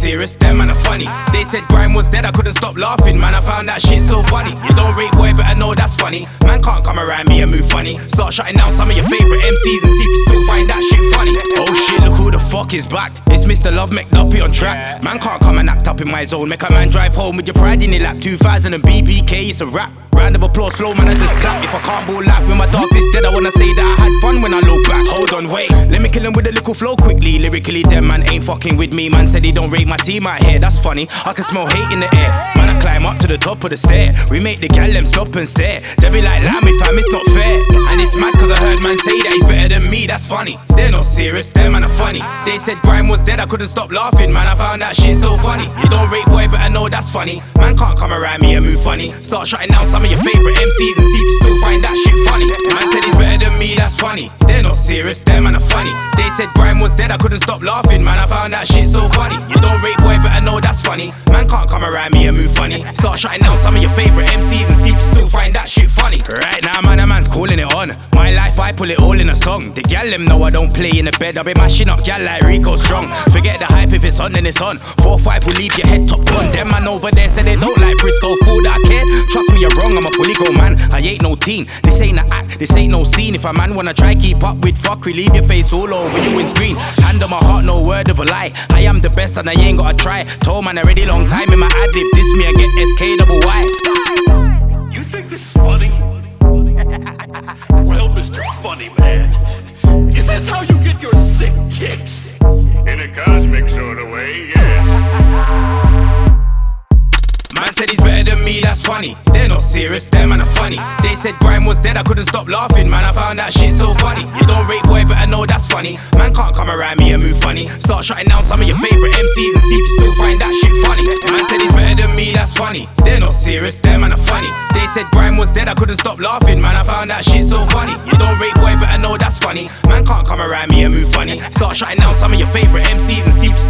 serious, them man are funny. They said grime was dead, I couldn't stop laughing. Man, I found that shit so funny. You don't rate boy, but I know that's funny. Man can't come around me and move funny. Start shutting down some of your favorite MCs and see if you still find that shit funny. Oh shit, look who the fuck is back. It's Mr. Love McDuppy on track. Man can't come and act up in my zone. Make a man drive home with your pride in your lap. 2000 and BBK, it's a rap. Round of applause, flow man, I just clap. If I can't ball laugh when my dog is dead, I wanna say that I had fun when I look back. Hold on, wait, let me kill him with a little flow quickly. Lyrically, them man ain't fucking with me. Man said he don't rate my team out here, that's funny. I can smell hate in the air. Man, I climb up to the top of the stair. We make the gal them stop and stare. They be like, lamb if fam, it's not fair. And it's mad cause I heard man say that he's better than me, that's funny. They're not serious, them man are funny. They said grime was dead, I couldn't stop laughing. Man, I found that shit so funny. You don't rate boy, but I know that's funny. Man can't come around me and move funny. Start shutting down some of your favorite MCs and see if you still find that shit funny. Man said he's better than me, that's funny. They're not serious, them man are funny. They said grime was dead, I couldn't stop laughing. Man, I found that shit so funny. You don't rate boy, but I know that's funny. Man can't come around me and move funny. Start shutting down some of your favorite MCs and see if you still find that shit funny. Right now, man, a man's calling it on. My life, I pull it all in a song. The gal them know I don't play in the bed. I be mashing up gal like Rico Strong. Forget the hype, if it's on, then it's on. 4-5 will leave your head top gun. Them man over there said they don't like Frisco. Fool that I care. Trust me, you're wrong, I'm a fully grown man. I ain't no teen. This ain't a act, this ain't no scene. If a man wanna try keep up with fuckery, leave your face all over you in screen. Hand on my heart, no word of a lie. I am the best and I ain't gotta try. Told man already long time in my ad-lib. This me, I get SK-double-Y. You think this is funny? Well, Mr. Funny Man, is this how you get your sick kicks? In a cosmic sort of way, yeah. Man said he's better than me, that's funny. They're not serious, them man are funny. They said grime was dead, I couldn't stop laughing. Man, I found that shit so funny. You don't rate boy, but I know that's funny. Man can't come around me and move funny. Start shutting down some of your favorite MCs and see if you still find that shit funny. Man said he's better than me, that's funny. They're not serious, them man are funny. They said grime was dead, I couldn't stop laughing. Man, I found that shit so funny. You don't rate boy, but I know that's funny. Man can't come around me and move funny. Start shutting down some of your favorite MCs and see if you